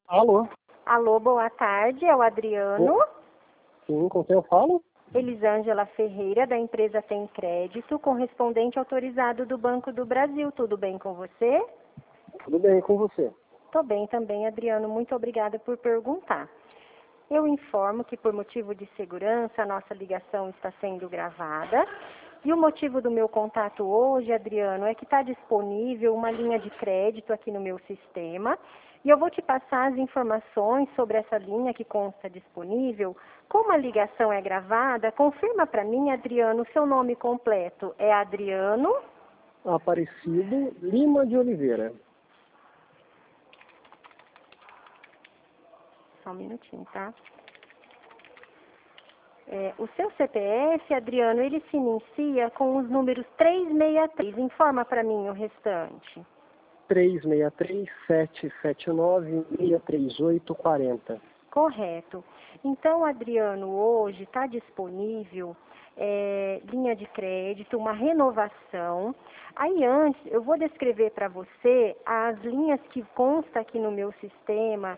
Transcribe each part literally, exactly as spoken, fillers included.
Alô? Alô, boa tarde, é o Adriano. Sim, com quem eu falo? Elisângela Ferreira, da empresa Tem Crédito, correspondente autorizado do Banco do Brasil. Tudo bem com você? Tudo bem com você? Tô bem também, Adriano. Muito obrigada por perguntar. Eu informo que, por motivo de segurança, a nossa ligação está sendo gravada. E o motivo do meu contato hoje, Adriano, é que está disponível uma linha de crédito aqui no meu sistema. E eu vou te passar as informações sobre essa linha que consta disponível. Como a ligação é gravada, confirma para mim, Adriano, seu nome completo. É Adriano Aparecido Lima de Oliveira. Só um minutinho, tá? É, o seu C P F, Adriano, ele se inicia com os números três seis três. Informa para mim o restante. três seis três, sete sete nove, seis três oito, quatro zero. Correto. Então, Adriano, hoje está disponível é, linha de crédito, uma renovação. Aí antes, eu vou descrever para você as linhas que consta aqui no meu sistema,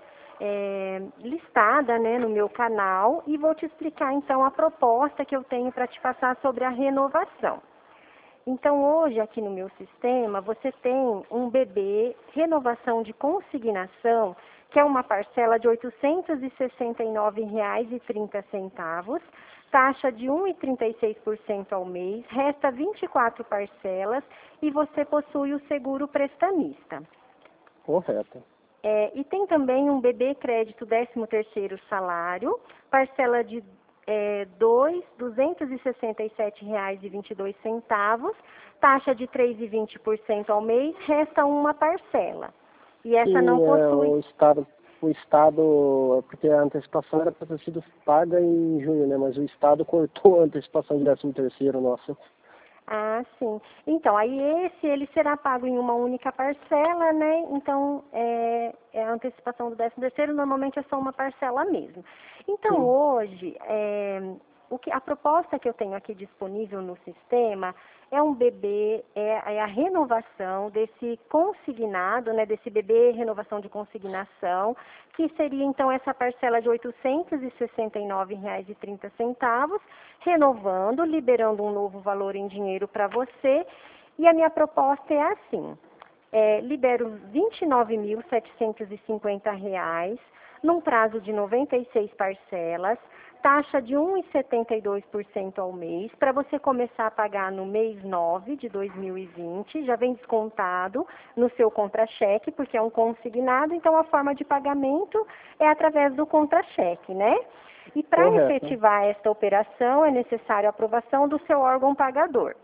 é, listada, né, no meu canal, e vou te explicar então a proposta que eu tenho para te passar sobre a renovação. Então, hoje, aqui no meu sistema, você tem um B B, renovação de consignação, que é uma parcela de oitocentos e sessenta e nove reais e trinta centavos, taxa de um vírgula trinta e seis por cento ao mês, resta vinte e quatro parcelas e você possui o seguro prestamista. Correto. É, e tem também um B B crédito décimo terceiro salário, parcela de é, duzentos e sessenta e sete reais e vinte e dois centavos, taxa de três vírgula vinte por cento ao mês, resta uma parcela. E essa Sim, não é, possui... o Estado, o Estado, porque a antecipação era para ter sido paga em junho, né? Mas o Estado cortou a antecipação de décimo terceiro, nossa. Ah, sim. Então, aí esse, ele será pago em uma única parcela, né? Então, é, é a antecipação do décimo terceiro, normalmente é só uma parcela mesmo. Então, Sim. hoje, é, o que, a proposta que eu tenho aqui disponível no sistema é um B B, é, é a renovação desse consignado, né? Desse B B, renovação de consignação, que seria, então, essa parcela de oitocentos e sessenta e nove reais e trinta centavos, renovando, liberando um novo valor em dinheiro para você. E a minha proposta é assim, é, libero vinte e nove mil setecentos e cinquenta reais, num prazo de noventa e seis parcelas, taxa de um vírgula setenta e dois por cento ao mês, para você começar a pagar no mês nove de dois mil e vinte, já vem descontado no seu contra-cheque, porque é um consignado, então a forma de pagamento é através do contra-cheque, né? E para Correto. efetivar esta operação é necessário a aprovação do seu órgão pagador.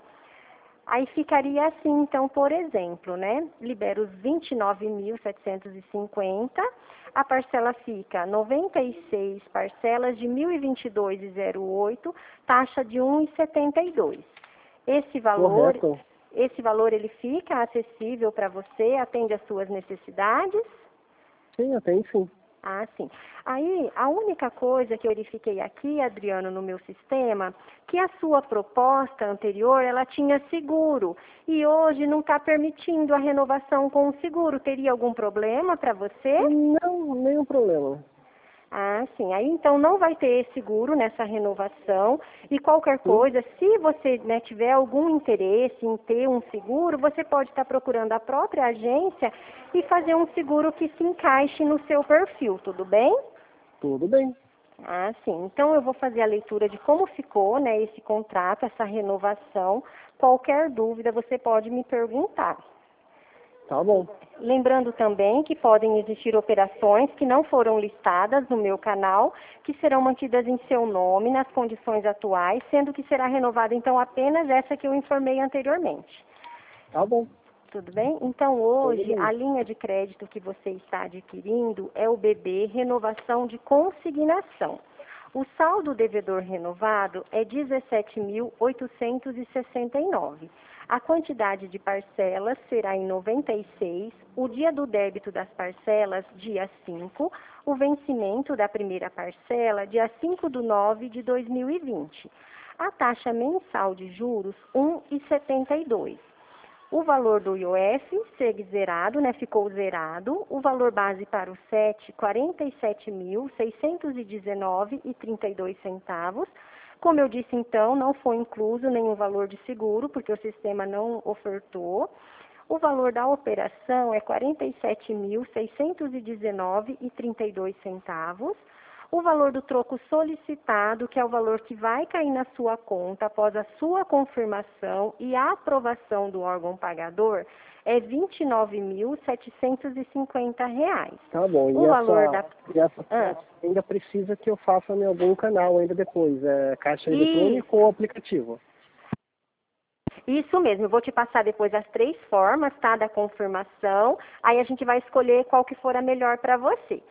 Aí ficaria assim, então, por exemplo, né? Libero os vinte e nove mil setecentos e cinquenta, a parcela fica noventa e seis parcelas de mil e vinte e dois reais e zero oito, taxa de um vírgula setenta e dois. Esse valor, Correto. esse valor ele fica acessível para você, atende às suas necessidades? Sim, tem sim. Ah, sim. Aí, a única coisa que eu verifiquei aqui, Adriano, no meu sistema, que a sua proposta anterior, ela tinha seguro. E hoje não está permitindo a renovação com o seguro. Teria algum problema para você? Não, nenhum problema. Ah, sim. Aí, então, não vai ter seguro nessa renovação. E qualquer Sim. coisa, se você, né, tiver algum interesse em ter um seguro, você pode estar procurando a própria agência e fazer um seguro que se encaixe no seu perfil, tudo bem? Tudo bem. Ah, sim. Então, eu vou fazer a leitura de como ficou, né, esse contrato, essa renovação. Qualquer dúvida, você pode me perguntar. Tá bom. Lembrando também que podem existir operações que não foram listadas no meu canal, que serão mantidas em seu nome, nas condições atuais, sendo que será renovada, então, apenas essa que eu informei anteriormente. Tá bom. Tudo bem? Então, Tudo hoje, bem. a linha de crédito que você está adquirindo é o B B Renovação de Consignação. O saldo devedor renovado é dezessete mil oitocentos e sessenta e nove. A quantidade de parcelas será em noventa e seis, o dia do débito das parcelas, dia cinco, o vencimento da primeira parcela, dia cinco de nove de dois mil e vinte. A taxa mensal de juros, um vírgula setenta e dois. O valor do I O F segue zerado, né? Ficou zerado. O valor base para o S E T, quarenta e sete mil, seiscentos e dezenove reais e trinta e dois centavos. Como eu disse, então, não foi incluso nenhum valor de seguro, porque o sistema não ofertou. O valor da operação é quarenta e sete mil, seiscentos e dezenove reais e trinta e dois centavos. O valor do troco solicitado, que é o valor que vai cair na sua conta após a sua confirmação e a aprovação do órgão pagador, é vinte e nove mil, setecentos e cinquenta reais. Tá bom, e O valor essa, da... e essa Ah. ainda precisa que eu faça em algum canal ainda depois, é caixa Isso. eletrônico ou aplicativo? Isso mesmo, eu vou te passar depois as três formas, tá, da confirmação, aí a gente vai escolher qual que for a melhor para você.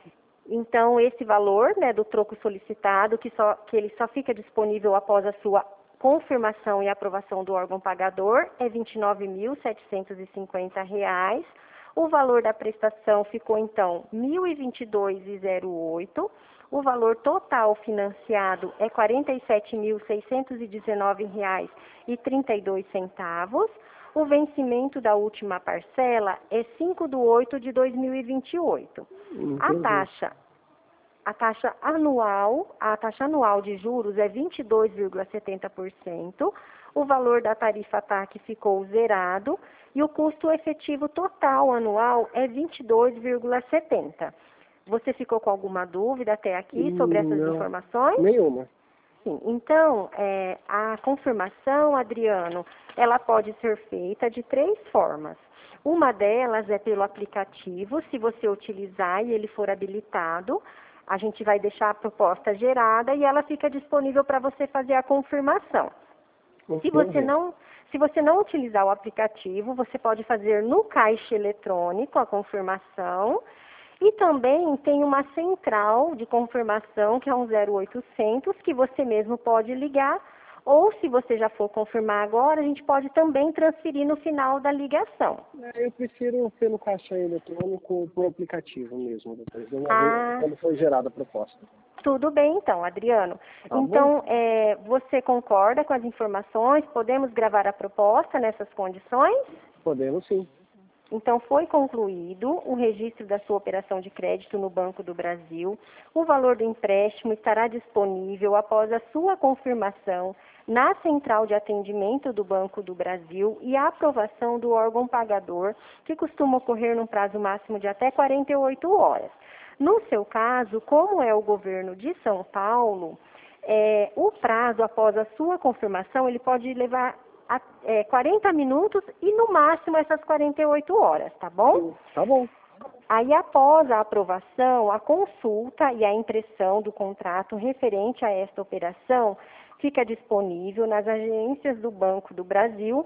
Então, esse valor, né, do troco solicitado, que, só, que ele só fica disponível após a sua confirmação e aprovação do órgão pagador, é vinte e nove mil, setecentos e cinquenta reais. O valor da prestação ficou, então, mil e vinte e dois reais e zero oito. O valor total financiado é quarenta e sete mil, seiscentos e dezenove reais e trinta e dois centavos. O vencimento da última parcela é cinco de oito de dois mil e vinte e oito. A taxa, a taxa anual, a taxa anual de juros é vinte e dois vírgula setenta por cento. O valor da tarifa T A C ficou zerado e o custo efetivo total anual é vinte e dois vírgula setenta. Você ficou com alguma dúvida até aqui sobre essas Não, informações? nenhuma. Sim, então, é, a confirmação, Adriano, ela pode ser feita de três formas. Uma delas é pelo aplicativo, se você utilizar e ele for habilitado, a gente vai deixar a proposta gerada e ela fica disponível para você fazer a confirmação. Se você não, se você não utilizar o aplicativo, você pode fazer no caixa eletrônico a confirmação. E também tem uma central de confirmação, que é um zero oitocentos, que você mesmo pode ligar, ou se você já for confirmar agora, a gente pode também transferir no final da ligação. Eu prefiro pelo caixa eletrônico por aplicativo mesmo, depois, uma Ah. vez, quando for gerada a proposta. Tudo bem, então, Adriano. Tá então, é, você concorda com as informações? Podemos gravar a proposta nessas condições? Podemos sim. Então, foi concluído o registro da sua operação de crédito no Banco do Brasil. O valor do empréstimo estará disponível após a sua confirmação na central de atendimento do Banco do Brasil e a aprovação do órgão pagador, que costuma ocorrer num prazo máximo de até quarenta e oito horas. No seu caso, como é o governo de São Paulo, é, o prazo após a sua confirmação, ele pode levar a, é, quarenta minutos e no máximo essas quarenta e oito horas, tá bom? Tá bom. Aí, após a aprovação, a consulta e a impressão do contrato referente a esta operação fica disponível nas agências do Banco do Brasil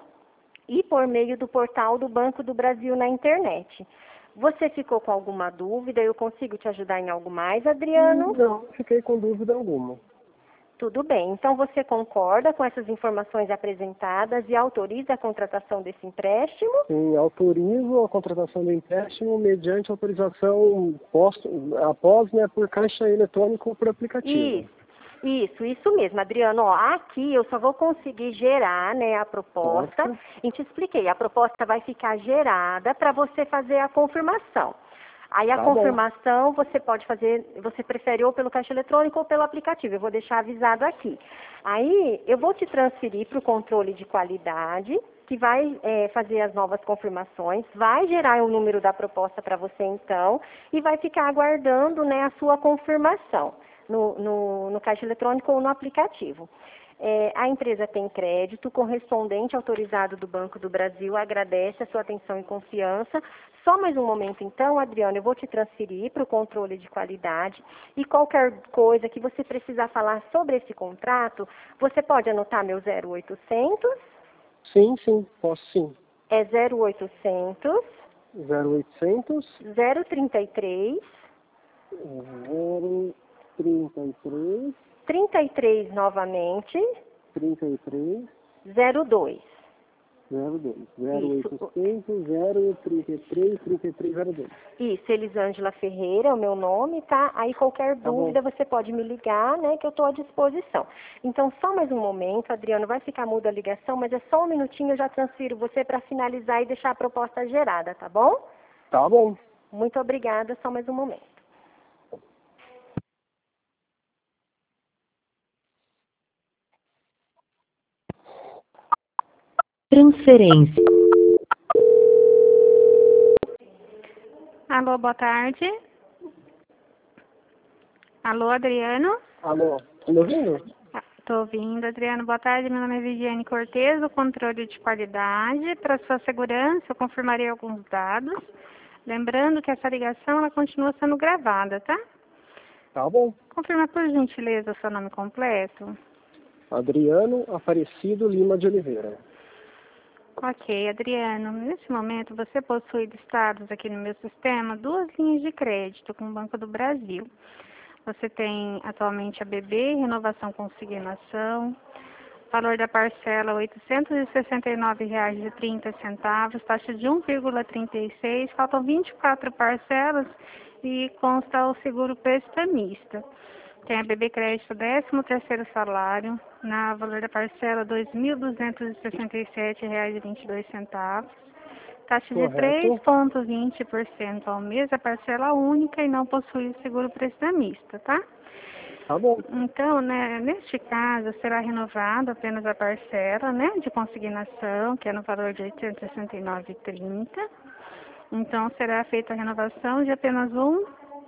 e por meio do portal do Banco do Brasil na internet. Você ficou com alguma dúvida? Eu consigo te ajudar em algo mais, Adriano? Não, fiquei com dúvida alguma. Tudo bem. Então, você concorda com essas informações apresentadas e autoriza a contratação desse empréstimo? Sim, autorizo a contratação do empréstimo mediante autorização posto, após, né, por caixa eletrônico ou por aplicativo. Isso. Isso, isso mesmo, Adriano. Ó, aqui eu só vou conseguir gerar, né, a proposta. Nossa. E te expliquei, a proposta vai ficar gerada para você fazer a confirmação. Aí a Tá confirmação você pode fazer, você prefere ou pelo caixa eletrônico ou pelo aplicativo. Eu vou deixar avisado aqui. Aí eu vou te transferir para o controle de qualidade, que vai é, fazer as novas confirmações, vai gerar o número da proposta para você então, e vai ficar aguardando, né, a sua confirmação no, no, no caixa eletrônico ou no aplicativo. É, a empresa tem crédito, correspondente autorizado do Banco do Brasil, agradece a sua atenção e confiança. Só mais um momento então, Adriano, eu vou te transferir para o controle de qualidade e qualquer coisa que você precisar falar sobre esse contrato, você pode anotar meu zero oitocentos? Sim, sim, posso sim. É zero oitocentos, zero oitocentos, zero trinta e três, zero trinta e três, trinta e três novamente, trinta e três, zero dois. zero dois. zero Isso. oitocentos, zero trinta e três, trinta e três, zero dois. Isso, Elisângela Ferreira é o meu nome, tá? Aí qualquer Tá dúvida bom. você pode me ligar, né, que eu estou à disposição. Então, só mais um momento, Adriano, vai ficar muda a ligação, mas é só um minutinho, eu já transfiro você para finalizar e deixar a proposta gerada, tá bom? Tá bom. Muito obrigada, só mais um momento. Transferência. Alô, boa tarde. Alô, Adriano? Alô, tá me ouvindo? Estou ouvindo, Adriano. Boa tarde, meu nome é Viviane Cortez, do controle de qualidade. Para sua segurança, eu confirmarei alguns dados. Lembrando que essa ligação ela continua sendo gravada, tá? Tá bom. Confirma, por gentileza, o seu nome completo. Adriano Aparecido Lima de Oliveira. Ok, Adriano. Nesse momento, você possui listados aqui no meu sistema duas linhas de crédito com o Banco do Brasil. Você tem atualmente a B B, renovação consignação, valor da parcela oitocentos e sessenta e nove reais e trinta centavos, taxa de um vírgula trinta e seis, faltam vinte e quatro parcelas e consta o seguro prestamista. Tem a B B Crédito décimo terceiro salário, na valor da parcela dois mil duzentos e sessenta e sete reais e vinte e dois centavos. Taxa de três Correto. vírgula vinte por cento ao mês, a parcela única e não possui seguro prestamista, tá? Tá bom. Então, né, neste caso, será renovada apenas a parcela, né, de consignação, que é no valor de oitocentos e sessenta e nove reais e trinta centavos. Então, será feita a renovação de apenas um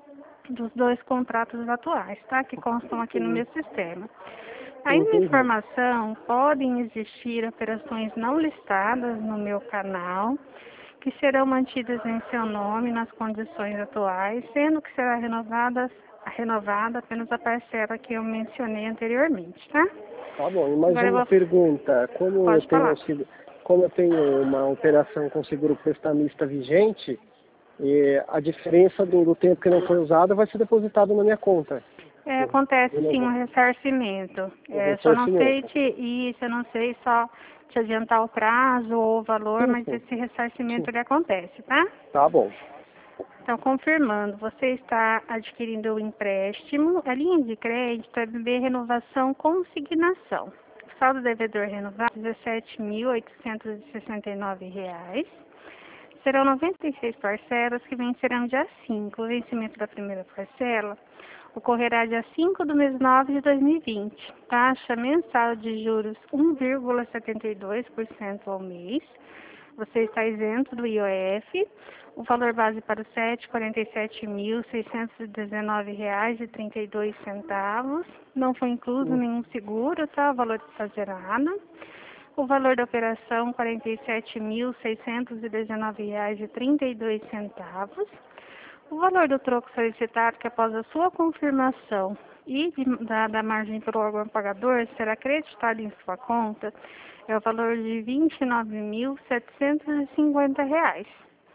dos dois contratos atuais, tá? Que constam aqui no meu sistema. Aí na Entendi. informação, podem existir operações não listadas no meu canal, que serão mantidas em seu nome nas condições atuais, sendo que será renovada, renovada apenas a parcela que eu mencionei anteriormente, tá? Tá bom. E mais Agora eu uma vou... pergunta. Como eu Pode tenho, falar. sido- como eu tenho uma operação com seguro prestamista vigente, e a diferença do, do tempo que não foi usado vai ser depositado na minha conta. É, acontece Eu não sim um vou- ressarcimento. O É, só não sei ressarcimento. te, isso, eu não sei só te adiantar o prazo ou o valor, Sim, mas sim. esse ressarcimento Sim. ele acontece, tá? Tá bom. Então, confirmando, você está adquirindo o empréstimo, a linha de crédito é B B Renovação Consignação. O saldo devedor renovado é dezessete mil oitocentos e sessenta e nove reais. Serão noventa e seis parcelas que vencerão dia cinco. O vencimento da primeira parcela ocorrerá dia cinco do mês nove de dois mil e vinte. Taxa mensal de juros um vírgula setenta e dois por cento ao mês. Você está isento do I O F. O valor base para o S E T, quarenta e sete mil seiscentos e dezenove reais e trinta e dois centavos. Não foi incluso Hum. nenhum seguro, tá? O valor está zerado. O valor da operação, quarenta e sete mil seiscentos e dezenove reais e trinta e dois centavos. O valor do troco solicitado, que após a sua confirmação e de, da, da margem pelo órgão pagador, será acreditado em sua conta, é o valor de vinte e nove mil setecentos e cinquenta reais.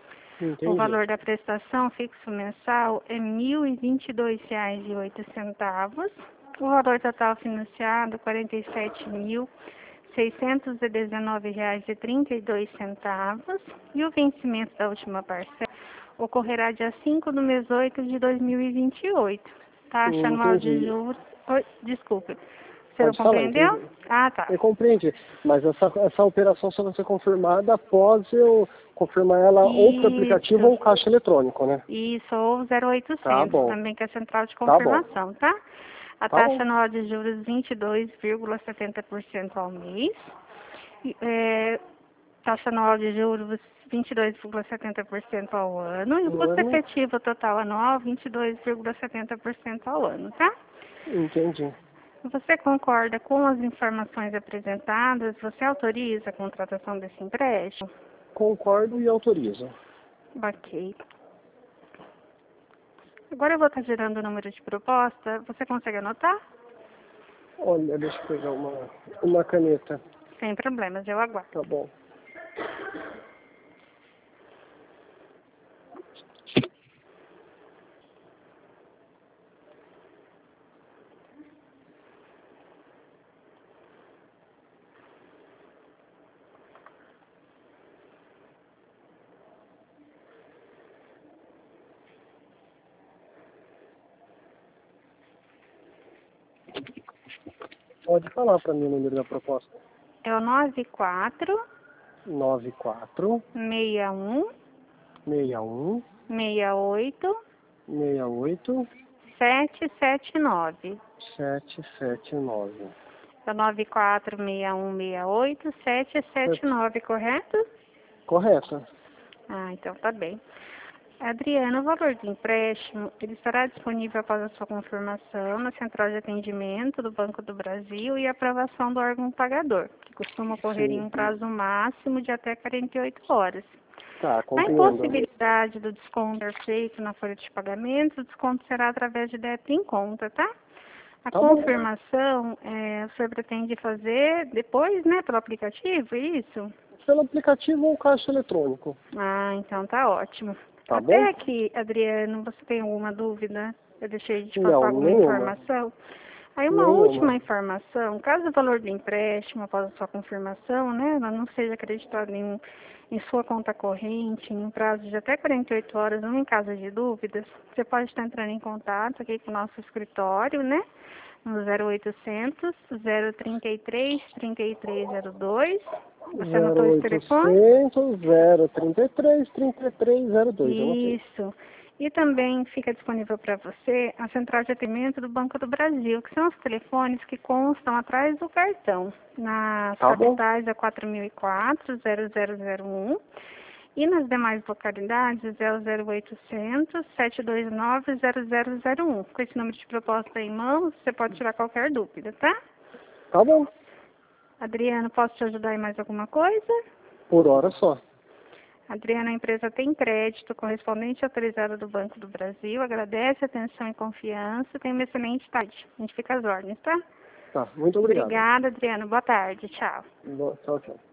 O Entendi. valor da prestação fixo mensal é mil e vinte e dois reais e oito centavos. O valor total financiado, quarenta e sete mil seiscentos e dezenove reais e trinta e dois centavos. E o vencimento da última parcela ocorrerá dia cinco do mês oito de dois mil e vinte e oito. Taxa anual de Entendi. juros... Oi, desculpe. Você não Pode falar, compreendeu? entendi. Ah, tá. Eu compreendi. Mas essa, essa operação só vai ser confirmada após eu confirmar ela ou por aplicativo Isso. ou caixa eletrônico, né? Isso, ou zero Tá oitocentos, bom. também que é a central de Tá bom. confirmação, tá? A Tá taxa bom. anual de juros vinte e dois vírgula setenta por cento ao mês. E, é, taxa anual de juros vinte e dois vírgula setenta por cento ao ano. E o Um custo ano. efetivo total anual vinte e dois vírgula setenta por cento ao ano, tá? Entendi. Você concorda com as informações apresentadas? Você autoriza a contratação desse empréstimo? Concordo e autorizo. Ok. Agora eu vou estar gerando o número de proposta. Você consegue anotar? Olha, deixa eu pegar uma, uma caneta. Sem problemas, eu aguardo. Tá bom. Pode falar para mim o número da proposta. É o nove quatro nove quatro seis um seis um seis oito seis oito sete sete nove. sete sete nove. É o nove quatro seis um seis oito sete sete nove, correto? Correto. Ah, então tá bem. Adriana, o valor do empréstimo, ele estará disponível após a sua confirmação na central de atendimento do Banco do Brasil e aprovação do órgão pagador, que costuma ocorrer Sim. em um prazo máximo de até quarenta e oito horas. Tá, Na compreendo. impossibilidade do desconto ser feito na folha de pagamento, o desconto será através de débito em conta, tá? A Tá bom. confirmação, é, o senhor pretende fazer depois, né, pelo aplicativo, é isso? Pelo aplicativo ou caixa eletrônico. Ah, então tá ótimo. Tá Até bom? aqui, Adriano, você tem alguma dúvida? Eu deixei de te Não, passar alguma nenhuma. informação? Aí uma Nenhuma. última informação, caso o valor do empréstimo após a sua confirmação, né, ela não seja acreditado em, em sua conta corrente, em um prazo de até quarenta e oito horas, ou em caso de dúvidas, você pode estar entrando em contato aqui com o nosso escritório, né, no zero oitocentos, zero trinta e três, trinta e três zero dois. Você anotou esse telefone? oitocentos, zero trinta e três, trinta e três zero dois. Isso. E também fica disponível para você a central de atendimento do Banco do Brasil, que são os telefones que constam atrás do cartão. Nas Tá bom. capitais é quatro mil e quatro, zero zero zero um. E nas demais localidades é o zero oitocentos, sete dois nove, zero zero zero um. Com esse número de proposta em mãos, você pode tirar qualquer dúvida, tá? Tá bom. Adriano, posso te ajudar em mais alguma coisa? Por hora só. Adriana, a empresa tem crédito correspondente autorizado do Banco do Brasil. Agradece a atenção e confiança. Tenha uma excelente tarde. A gente fica às ordens, tá? Tá, muito obrigado. Obrigada, Adriana. Boa tarde. Tchau. Boa, tchau, tchau.